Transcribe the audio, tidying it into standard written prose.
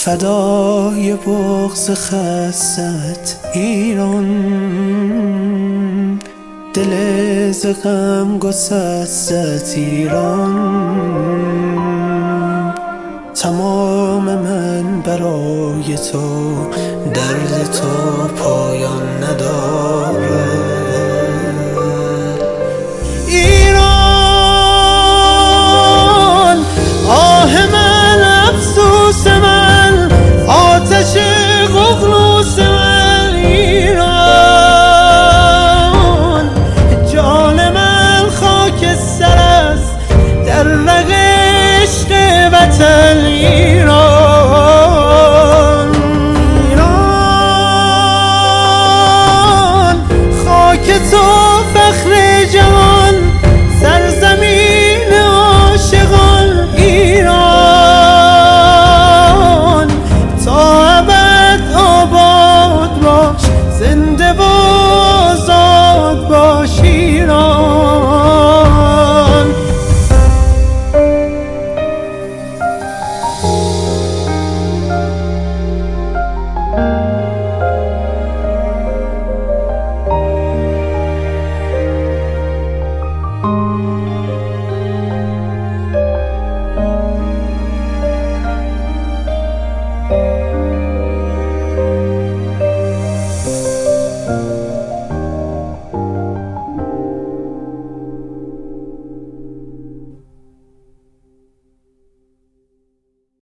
فدای بغض خست ایران، دل ز غم گسست ایران. تمام من برای تو، درد تو پایان ندارد. ایران آه من، افسوس من، آتش ققنوس من. ایران جان من خاکستر است در رگ عشق وطن.